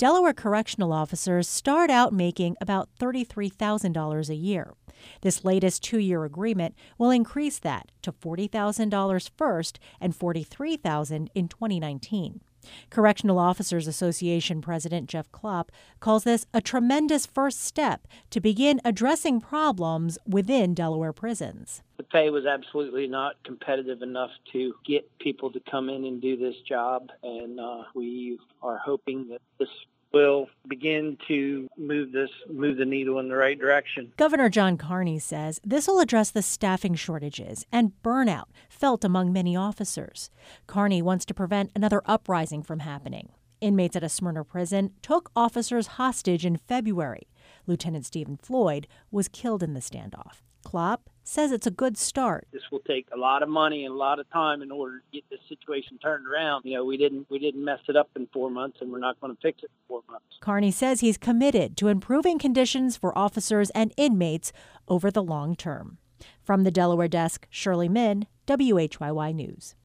Delaware correctional officers start out making about $33,000 a year. This latest 2-year agreement will increase that to $40,000 first and $43,000 in 2019. Correctional Officers Association President Jeff Klopp calls this a tremendous first step to begin addressing problems within Delaware prisons. The pay was absolutely not competitive enough to get people to come in and do this job, and we are hoping that this will begin to move the needle in the right direction. Governor John Carney says this will address the staffing shortages and burnout felt among many officers. Carney wants to prevent another uprising from happening. Inmates at a Smyrna prison took officers hostage in February. Lieutenant Stephen Floyd was killed in the standoff. Klopp says it's a good start. This will take a lot of money and a lot of time in order to get this situation turned around. You know, we didn't mess it up in 4 months, and we're not going to fix it in 4 months. Carney says he's committed to improving conditions for officers and inmates over the long term. From the Delaware desk, Shirley Min, WHYY News.